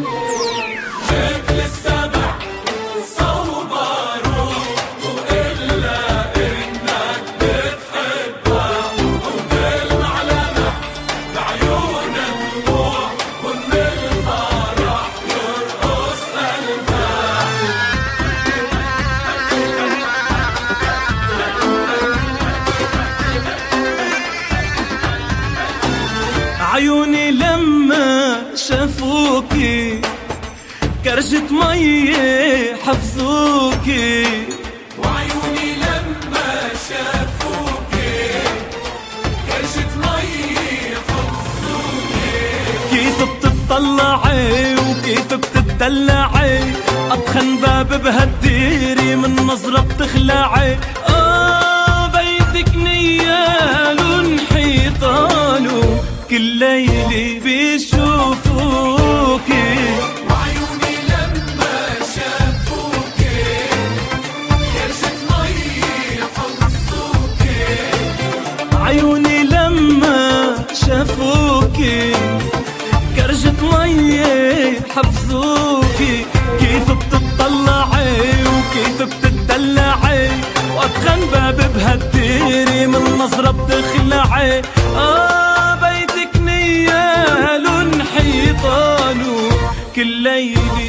عيوني لما شافوكي كرجة مية حفظوكي، وعيوني لما شافوكي كرجة مية حفظوكي. كيف بتطلعي وكيف بتدلعي، أطخن باب بهالديري من نظرة بتخلعي. بيتك نيال حيطانه كل ليلة بيشوفوكي. وعيوني لما شافوكي كرجة مية حفظوكي. عيوني لما شافوكي كرجة مية حفظوكي. كيف بتطلعي وكيف بتدلعي، وأتخن باب بهالديري من نظرة بتخلعي. بيتك نيال حيطانه كل ليلة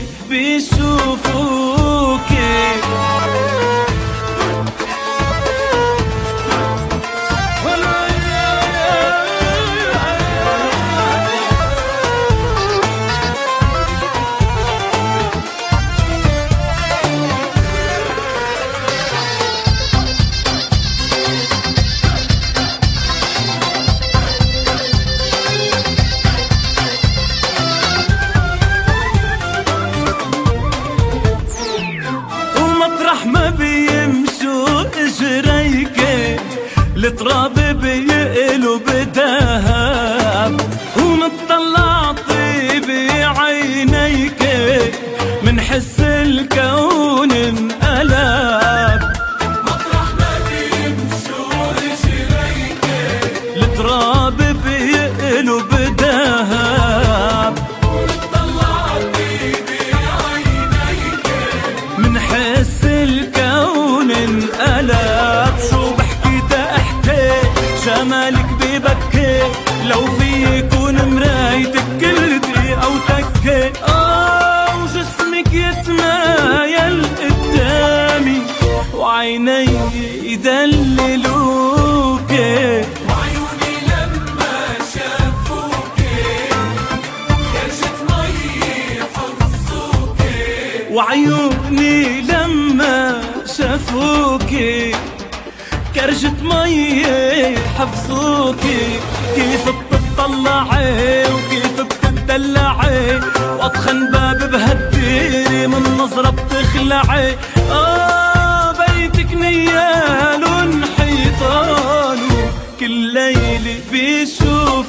بيشوفوكي. ما بيمشوا اجريكي التراب بيقلب دهب، ومطلعتي بعينيكي من حس الكون انقلب. مطرح ما بيمشوا اجريكي التراب بيقلب دهب، من حس الكون انقلب. شو بحكي احكي جمالك ببكي، لو في يكون مرايتك كل دقيقة وتكي. وجسمك يتمايل قدامي وعيني يدللوكي. وعيوني لما شافوكي كرجة مية حفظوكي. وعيوني لما شافوكي كرجة مية حفظوكي. كيف بتطلعي وكيف بتدلعي، وأطخن باب بهالديري من نظرة بتخلعي. بيتك نيال حيطانه كل ليلة بيشوف